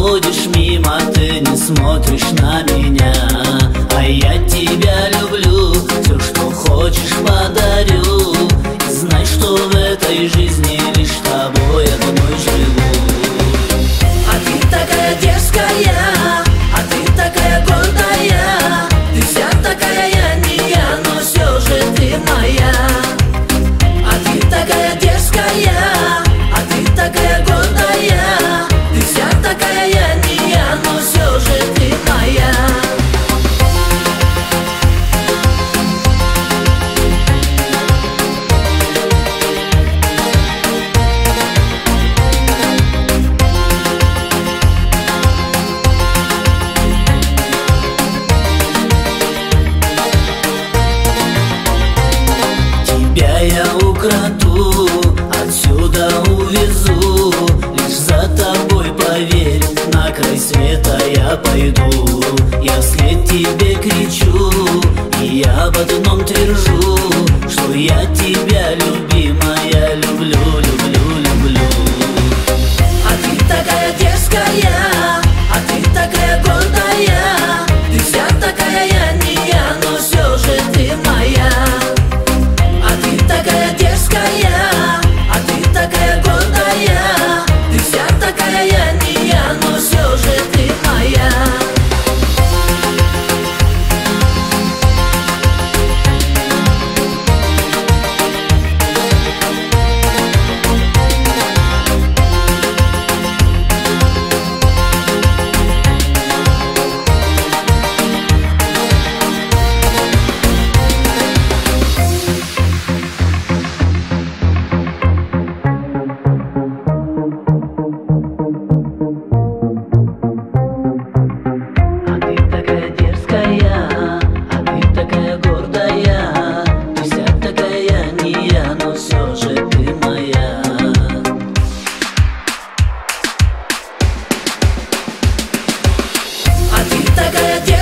проходишь мимо, ты не смотришь на меня. А я тебя люблю, все, что хочешь, подарю. И знай, что в этой жизни лишь тобой одной живу. А ты такая дерзкая, а ты такая гордая. Ты вся такая я не я, но все же ты моя. А ты такая дерзкая, а ты такая гордая. Ты вся такая я не я, но все же ты моя. Тебя я украду, отсюда увезу. Лишь за тобой, поверь, на край света я пойду. Я вслед тебе кричу, и я об одном твержу, что я тебя, любимая, люблю, люблю, люблю. А ты такая дерзкая, а ты такая гордая. Ты вся такая я не я, но все же ты моя. А ты такая дерзкая, а ты такая гордая. Ты вся такая я не я, но все же ты моя. А ты такая дерзкая, а ты такая гордая. Ты вся такая не я, но все же ты моя. А ты такая дерзкая.